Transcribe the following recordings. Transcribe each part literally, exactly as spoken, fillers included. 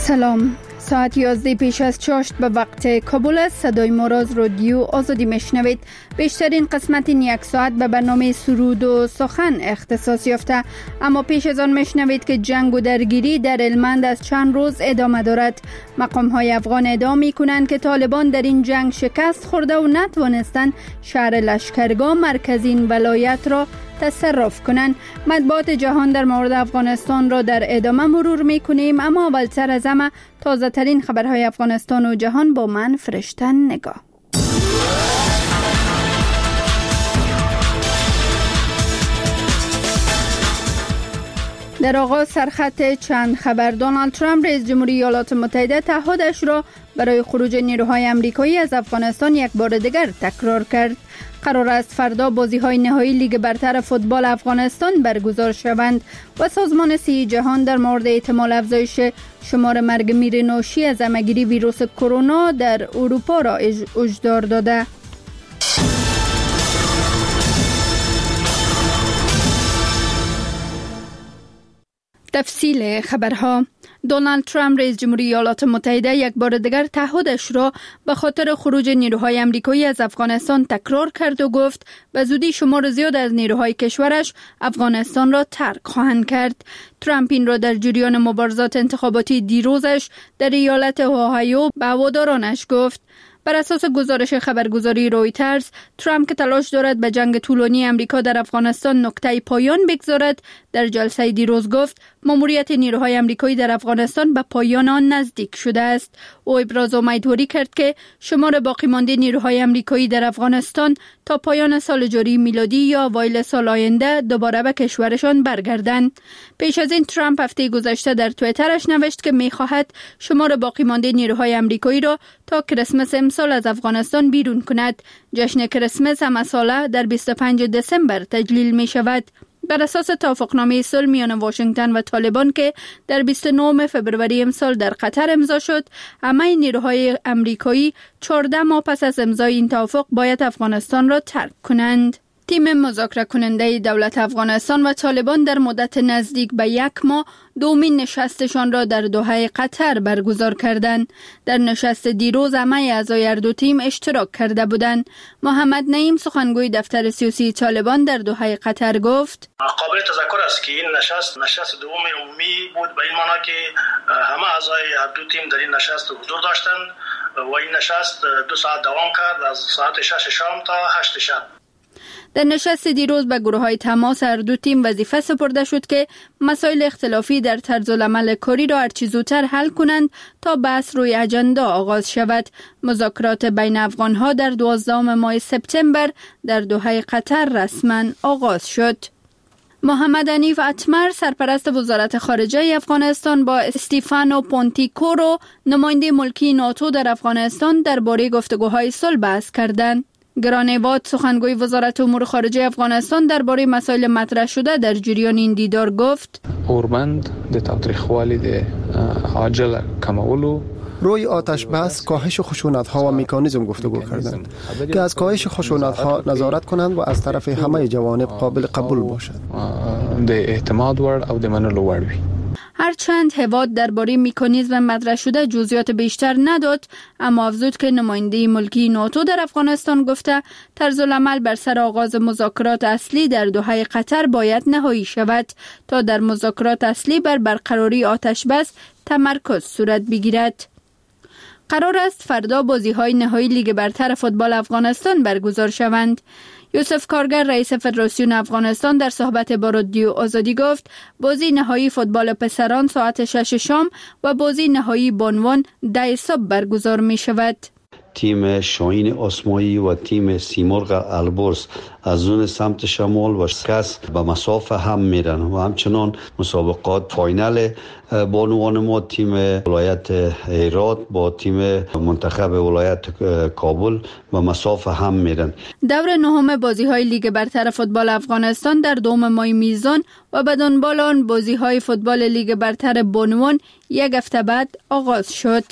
سلام، ساعت یازده پیش از چاشت به وقت کابل است. صدای ما را از رادیو آزادی میشنوید. بیشترین قسمت این یک ساعت به برنامه سرود و سخن اختصاص یافته، اما پیش از آن میشنوید که جنگ و درگیری در هلمند از چند روز ادامه دارد. مقام های افغان ادعا می کنند که طالبان در این جنگ شکست خورده و نتوانستند شهر لشکرگاه مرکزین ولایت را تصرف کنند. مطبوعات جهان در مورد افغانستان را در ادامه مرور می کنیم، اما اولتر از همه تازه ترین خبرهای افغانستان و جهان با من فرشته نگاه. در آغاز سرخط چند خبر. دونالد ترامپ رئیس جمهوری ایالات متحده تعهدش را برای خروج نیروهای آمریکایی از افغانستان یک بار دیگر تکرار کرد. قرار است فردا بازی‌های نهایی لیگ برتر فوتبال افغانستان برگزار شوند و سازمان صحی جهان در مورد احتمال افزایش شمار مرگ میر ناشی از همه‌گیری ویروس کرونا در اروپا را هشدار داده. تفصیل خبرها. دونالد ترامپ رئیس جمهوری ایالات متحده یک بار دیگر تعهدش را به خاطر خروج نیروهای آمریکایی از افغانستان تکرار کرد و گفت به زودی شمار زیاد از نیروهای کشورش افغانستان را ترک خواهند کرد. ترامپ این را در جریان مبارزات انتخاباتی دیروزش در ایالت اوهایو به هوادارانش گفت. بر اساس گزارش خبرگزاری رویترز، ترامپ که تلاش دارد به جنگ طولانی امریکا در افغانستان نقطه پایان بگذارد، در جلسه دیروز گفت ماموریت نیروهای امریکایی در افغانستان به پایان آن نزدیک شده است. او ابراز امیدواری کرد که شمار باقی مانده نیروهای امریکایی در افغانستان تا پایان سال جاری میلادی یا اوایل سال آینده دوباره به کشورشان برگردند. پیش از این ترامپ هفته گذشته در توییترش نوشت که می‌خواهد شمار باقی مانده نیروهای امریکایی را تا کریسمس امسال از افغانستان بیرون کند. جشن کریسمس هم ساله در بیست و پنجم دسامبر تجلیل می شود. بر اساس توافقنامه صلح میان واشنگتن و طالبان که در بیست و نهم فوریه امسال در قطر امضا شد، همه نیروهای امریکایی چهارده ماه پس از امضای این توافق باید افغانستان را ترک کنند. تیم مذاکره کننده دولت افغانستان و طالبان در مدت نزدیک به یک ماه دومین نشستشان را در دوحه قطر برگزار کردند. در نشست دیروز همه اعضای هر دو تیم اشتراک کرده بودند. محمد نعیم سخنگوی دفتر سیاسی طالبان در دوحه قطر گفت: قابل تذکر است که این نشست نشست دوم عمومی بود، به این معنی که همه اعضای هر دو تیم در این نشست حضور داشتند و این نشست دو ساعت دوام کرد، از ساعت شش شام تا هشت شب. در نشست دیروز به گروه‌های تماس هر دو تیم وظیفه سپرده شد که مسائل اختلافی در طرز العمل کاری را هرچه زودتر حل کنند تا بحث روی اجندا آغاز شود. مذاکرات بین افغان‌ها در دوازدهم ماه سپتامبر در دوحه قطر رسما آغاز شد. محمد حنیف اتمر سرپرست وزارت خارجه افغانستان با استیفانو پونتیکورو نماینده ملکی ناتو در افغانستان درباره گفتگوهای صلح بحث کردند. گرانیواد سخنگوی وزارت امور خارجه افغانستان درباره مسائل مطرح شده در جریان این دیدار گفت: اوربند د تاوتریخوالي د عاجل کمولو روی آتش بس کاهش خشونت‌ها و مکانیزم گفتگو کردند که از کاهش خشونت‌ها نظارت کنند و از طرف همه جوانب قابل قبول باشد. د اعتماد وړ او د منلو وړ وي. هرچند هواد درباره مکانیزم مطرح شده جزئیات بیشتر نداد، اما افزود که نماینده ملکی ناتو در افغانستان گفته طرز العمل بر سر آغاز مذاکرات اصلی در دوحه قطر باید نهایی شود تا در مذاکرات اصلی بر برقراری آتش بس تمرکز صورت بگیرد. قرار است فردا بازی‌های نهایی لیگ برتر فوتبال افغانستان برگزار شوند. یوسف کارگر رئیس فدراسیون افغانستان در صحبت با رادیو آزادی گفت بازی نهایی فوتبال پسران ساعت شش شام و بازی نهایی بانوان ده صبح برگزار می شود. تیم شاهین آسمایی و تیم سیمرغ البرز از اون سمت شمال و کس به مسافه هم میرن و همچنان مسابقات فاینال بانوان ما تیم ولایت هرات با تیم منتخب ولایت کابل به مسافه هم میرن. دور نهم بازی‌های لیگ برتر فوتبال افغانستان در دوم ماه میزان و به دنبال آن بازی‌های فوتبال لیگ برتر بانوان یک هفته بعد آغاز شد.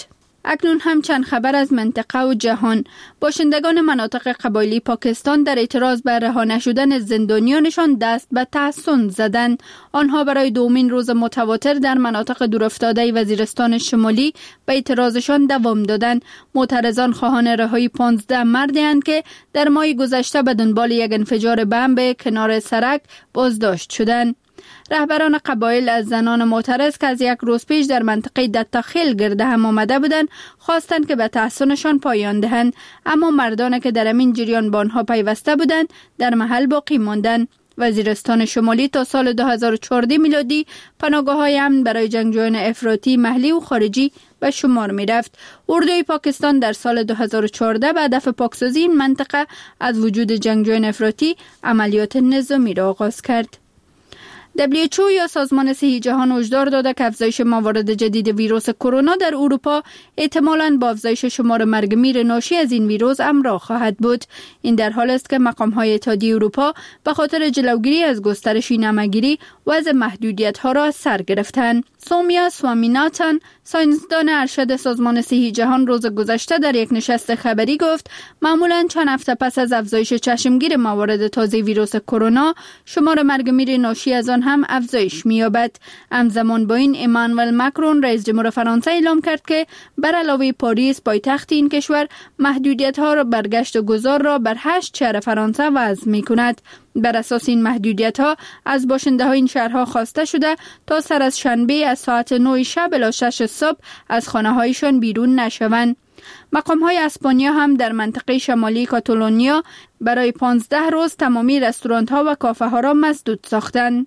اکنون هم چند خبر از منطقه و جهان. باشندگان مناطق قبایلی پاکستان در اعتراض بر رها نشدن زندانیانشان دست به تحصن زدند. آنها برای دومین روز متواتر در مناطق دورافتاده وزیرستان شمالی به اعتراضشان دوام دادند. معترضان خواهان رهایی پانزده مردی اند که در ماه گذشته به دنبال یک انفجار بم به کنار سرک بازداشت شدند. رهبران قبایل از زنان معترض که از یک روز پیش در منطقه دتاخیل گرد هم آمده بودند خواستند که به تحصنشان پایان دهند، اما مردان که در همین جریان با آنها پیوسته بودند در محل باقی ماندند. وزیرستان شمالی تا سال دو هزار و چهارده میلادی پناهگاه‌های امن برای جنگجویان افراطی محلی و خارجی به شمار می رفت. اردوی پاکستان در سال دو هزار و چهارده به هدف پاکسازی این منطقه از وجود جنگجویان افراطی عملیات نظامی را آغاز کرد. دبلیو اچ او یا سازمان صحی جهان هشدار داده که افزایش موارد جدید ویروس کرونا در اروپا احتمالاً با افزایش شمار مرگ میر ناشی از این ویروس همراه خواهد بود. این در حال است که مقام‌های اتحادیه اروپا به خاطر جلوگیری از گسترش این همه‌گیری وضع محدودیت‌ها را از سر گرفتند. سومیا سوامیناتان، ساینسدان ارشد سازمان صحی جهان، روز گذشته در یک نشست خبری گفت معمولاً چند هفته پس از افزایش چشمگیر موارد تازه ویروس کرونا شمار مرگ میر ناشی از آن هم افزایش می‌یابد. همزمان با این امانوئل ماکرون رئیس جمهور فرانسه اعلام کرد که بر علاوه پاریس پایتخت این کشور محدودیت‌ها را برگشت و گذار را بر هشت شهر فرانسه وضع می‌کند. بر اساس این محدودیت‌ها از باشنده‌های این شهرها خواسته شده تا سر از شنبه از ساعت نه شب الی شش صبح از خانه‌هایشان بیرون نشوند. مقام‌های اسپانیا هم در منطقه شمالی کاتالونیا برای پانزده روز تمامی رستوران‌ها و کافه‌ها را مسدود ساختند.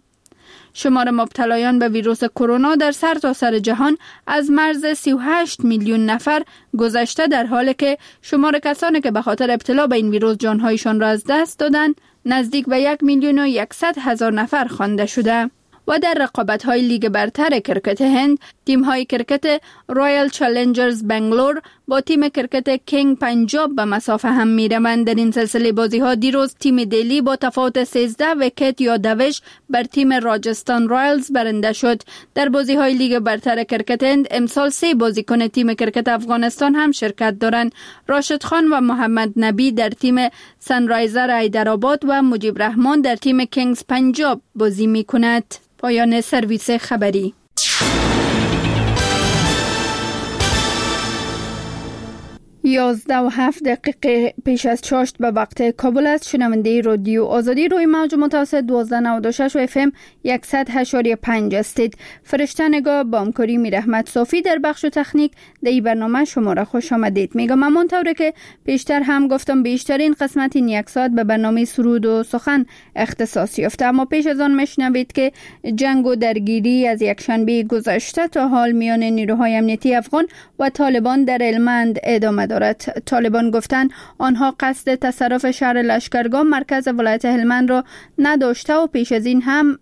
شمار مبتلایان به ویروس کرونا در سرتاسر جهان از مرز سی و هشت میلیون نفر گذشته، در حالی که شمار کسانی که به خاطر ابتلا به این ویروس جانهایشان را از دست دادند نزدیک به یک میلیون و یکصد هزار نفر خوانده شده. و در رقابت‌های لیگ برتر کرکت هند، تیم‌های کرکت رایل چالنجرز بنگلور با تیم کرکت کینگ پنجاب به مسافه هم می‌روند. در این سلسله بازی‌ها دیروز تیم دلی با تفاوت سیزده ویکت یا دوش بر تیم راجستان رایلز برنده شد. در بازی‌های لیگ برتر کرکت هند امسال سه بازیکن تیم کرکت افغانستان هم شرکت دارند. راشد خان و محمد نبی در تیم سنرایزر حیدرآباد و مجیب رحمان در تیم کینگز پنجاب بازی می‌کند. پایان سرویس خبری. یازده و هفت دقیقه پیش از چاشت به وقت کابل است. شنونده رادیو آزادی روی موج متوسط دویست و نود و شش و اف ام صد و هشت و پنج هستید. فرشته نگاه با همکاری میر احمد صافی در بخش تکنیک در این برنامه شما را خوش آمدید میگم. همانطور که پیشتر هم گفتم بیشترین قسمت این یک ساعت به برنامه سرود و سخن اختصاص یافته، اما پیش از آن میشنوید که جنگ و درگیری از یک شنبه گذشته تا حال میان نیروهای امنیتی افغان و طالبان در هلمند ادامه دارد. طالبان گفتند آنها قصد تصرف شهر لشکرگاه مرکز ولایت هلمند را نداشته و پیش از این هم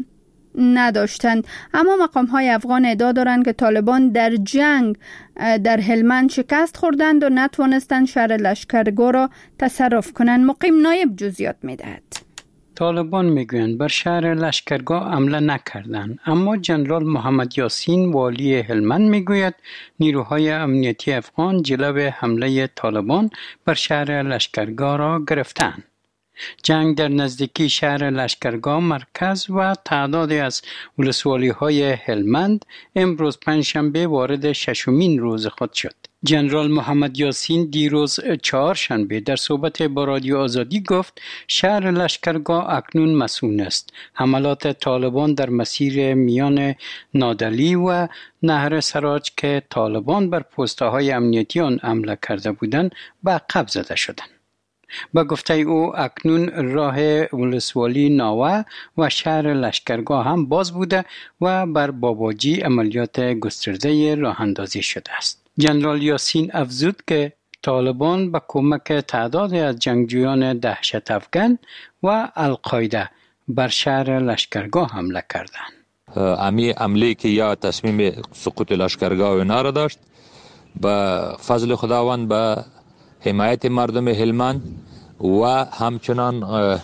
نداشتند، اما مقام‌های افغان ادعا دارند که طالبان در جنگ در هلمند شکست خوردند و نتوانستند شهر لشکرگاه را تصرف کنند. مقیم نایب جزئیات می‌دهد. طالبان میگویند بر شهر لشکرگاه حمله نکردند، اما جنرال محمد یاسین والی هلمند میگوید نیروهای امنیتی افغان جلو حمله طالبان بر شهر لشکرگاه را گرفتند. جنگ در نزدیکی شهر لشکرگاه مرکز و تعدادی از ولسوالی‌های هلمند امروز پنجشنبه وارد ششمین روز خود شد. جنرال محمد یاسین دیروز چهارشنبه در صحبت با رادیو آزادی گفت شهر لشکرگاه اکنون مسئول است. حملات طالبان در مسیر میان نادلی و نهر سراج که طالبان بر پست‌های امنیتی آن حمله کرده بودند به عقب زده شدند. با گفته او اکنون راه ولسوالی ناوه و شهر لشکرگاه هم باز بوده و بر باباجی عملیات گسترده راه اندازی شده است. جنرال یاسین افزود که طالبان با کمک تعدادی از جنگجویان دهشت افغان و القاعده بر شهر لشکرگاه حمله کردند. امی عملی که یا تصمیم سقوط لشکرگاه و اینا را داشت، با فضل خداوند با حمایت مردم هلمند و همچنان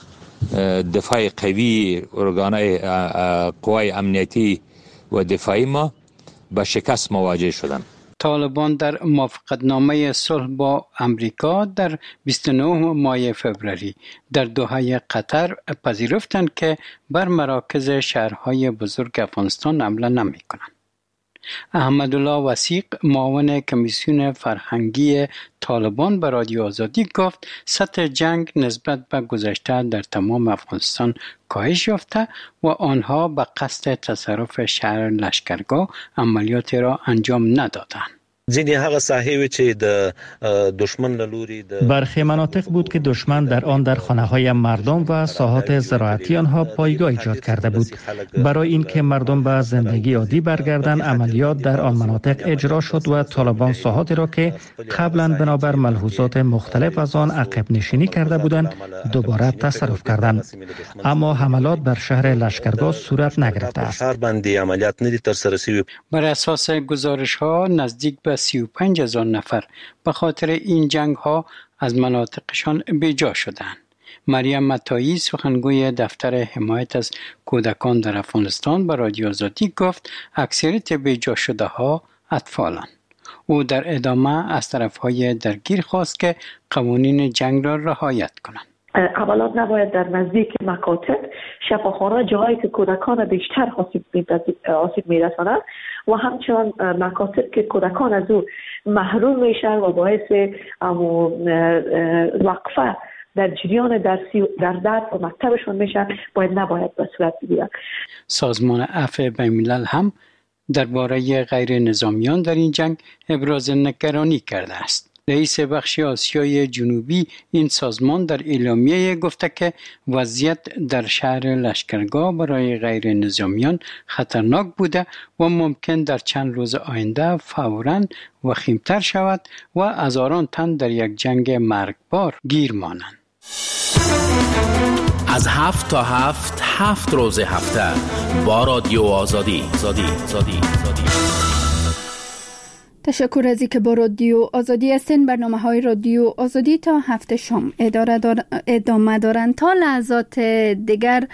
دفاع قوی ارگانهای قوای امنیتی و دفاعی ما با شکست مواجه شدند. طالبان در موافقتنامه صلح با امریکا در بیست و نه ماه فوریه در دوحه قطر پذیرفتند که بر مراکز شهرهای بزرگ افغانستان حمله نمی‌کنند. احمدالله وثیق معاون کمیسیون فرهنگی طالبان به رادیو آزادی گفت سطح جنگ نسبت به گذشته در تمام افغانستان کاهش یافته و آنها به قصد تصرف شهر لشکرگاه عملیات را انجام ندادند. ځینې هغه ساحې چې د دشمن له لوري د برخی مناطق بود که دشمن در آن در خانه‌های مردم و ساحات زراعتی آنها پایگاه ایجاد کرده بود. برای اینکه مردم به زندگی عادی برگردند عملیات در آن مناطق اجرا شد و طالبان ساحاتی را که قبلا بنابر ملحوظات مختلف از آن عقب نشینی کرده بودند دوباره تصرف کردند. اما حملات بر شهر لشکرگاه صورت نگرفته است. بر اساس گزارش‌ها نزدیک به سی و پنج هزار نفر به خاطر این جنگ ها از مناطقشان بیجا شدند. مریم متایی سخنگوی دفتر حمایت از کودکان در افغانستان به رادیو آزادی گفت اکثریت بیجا شده ها اطفالند. او در ادامه از طرفهای درگیر خواست که قوانین جنگ را رعایت کنند. حملات نباید در نزدیک مکاتب، شفاخانه، جاهایی که کودکان بیشتر آسیب میرسانند و همچنان مکاتب که کودکان از او محروم میشن و باعث وقفه در جریان درسی در درس و مکتبشون میشن باید نباید به صورت بگیرن. سازمان عفو بین‌الملل هم درباره غیر نظامیان در این جنگ ابراز نگرانی کرده است. رئیس بخش آسیای جنوبی این سازمان در اعلامیه گفته که وضعیت در شهر لشکرگاه برای غیر نظامیان خطرناک بوده و ممکن در چند روز آینده فوراً وخیمتر شود و هزاران تن در یک جنگ مرگبار گیر مانند. از هفت تا هفت هفت روز هفته با رادیو آزادی زادی زادی زادی. تشکر از اینکه با رادیو آزادی هستین. برنامه های رادیو آزادی تا هفت شام ادامه دارند. تا لحظات دیگر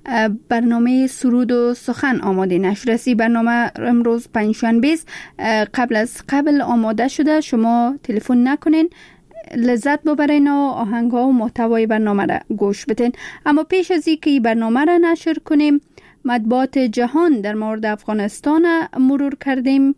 برنامه سرود و سخن آماده نشده. برنامه امروز پنجشنبه است. قبل از قبل آماده شده، شما تلفن نکنین، لذت ببرین و آهنگ ها و محتوای برنامه را گوش بدین. اما پیش از اینکه برنامه را نشر کنیم، مطبوعات جهان در مورد افغانستان مرور کردیم.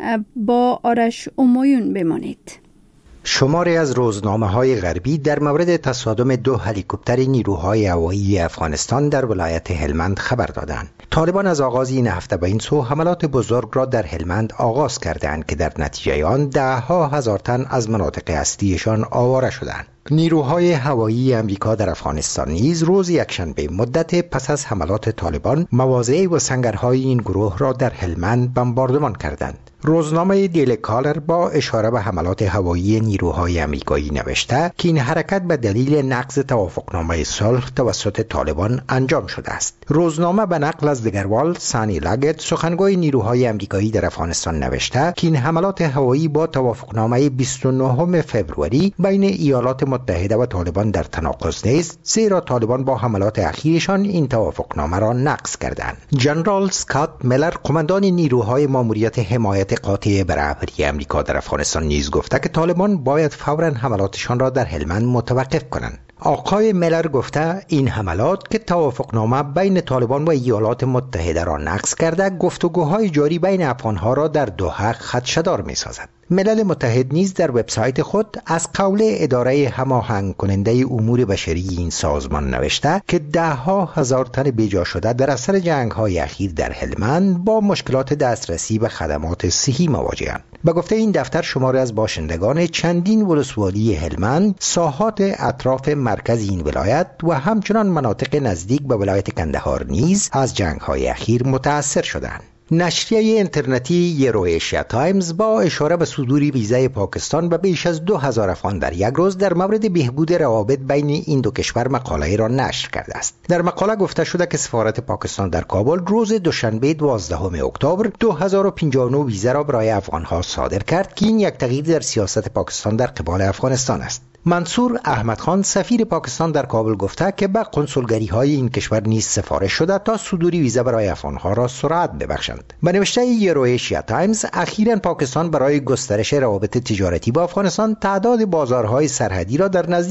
با آرش امایون بمانید. شماری از روزنامه‌های غربی در مورد تصادم دو هلیکوپتر نیروهای هوایی افغانستان در ولایت هلمند خبر دادند. طالبان از آغاز این هفته به این سو حملات بزرگ را در هلمند آغاز کردند که در نتیجه آن ده ها هزار تن از مناطق اصلیشان آواره شدند. نیروهای هوایی امریکا در افغانستان نیز روز یکشنبه مدت پس از حملات طالبان مواضع و سنگرهای این گروه را در هلمند بمباردمان کردند. روزنامه دیلی کالر با اشاره به حملات هوایی نیروهای امریکایی نوشته که این حرکت به دلیل نقض توافقنامه صلح توسط طالبان انجام شده است. روزنامه به نقل از دگروال سانی لاگت سخنگوی نیروهای امریکایی در افغانستان نوشته که این حملات هوایی با توافقنامه بیست و نهم فوریه بین ایالات متحده و طالبان در تناقض نیست، زیرا طالبان با حملات اخیرشان این توافقنامه را نقض کردند. جنرال اسکات میلر قماندان نیروهای ماموریت حمایت قاطع برابری امریکا در افغانستان نیز گفته که طالبان باید فوراً حملاتشان را در هلمند متوقف کنند. آقای میلر گفته این حملات که توافقنامه بین طالبان و ایالات متحده را نقض کرده، گفتگوهای جاری بین افغانها را در دوحه خدشه‌دار می‌سازد. ملل متحد نیز در وبسایت خود از قول اداره هماهنگ کننده امور بشری این سازمان نوشته که ده ها هزار تن بیجا شده در اثر جنگ‌های اخیر در هلمند با مشکلات دسترسی به خدمات صحی مواجه‌اند. به گفته این دفتر شماری از باشندگان چندین ولسوالی هلمند، ساحات اطراف مرکز این ولایت و همچنان مناطق نزدیک به ولایت کندهار نیز از جنگ‌های اخیر متاثر شدند. نشریه اینترنتی یورویشیا تایمز با اشاره به صدور ویزای پاکستان به بیش از دو هزار افغان در یک روز در مورد بهبود روابط بین این دو کشور مقاله را نشر کرده است. در مقاله گفته شده که سفارت پاکستان در کابل روز دوشنبه دوازدهم اکتبر دو هزار و پنجاه و نه ویزا را برای افغانها صادر کرد که این یک تغییر در سیاست پاکستان در قبال افغانستان است. منصور احمد خان سفیر پاکستان در کابل گفته که به کنسولگری های این کشور نیز سفارش شده تا صدور ویزا برای افغانها را سرعت ببخشند. باشند. به نوشته یورویشیا تایمز، اخیراً پاکستان برای گسترش روابط تجارتی با افغانستان تعداد بازارهای سرحدی را در نزدیک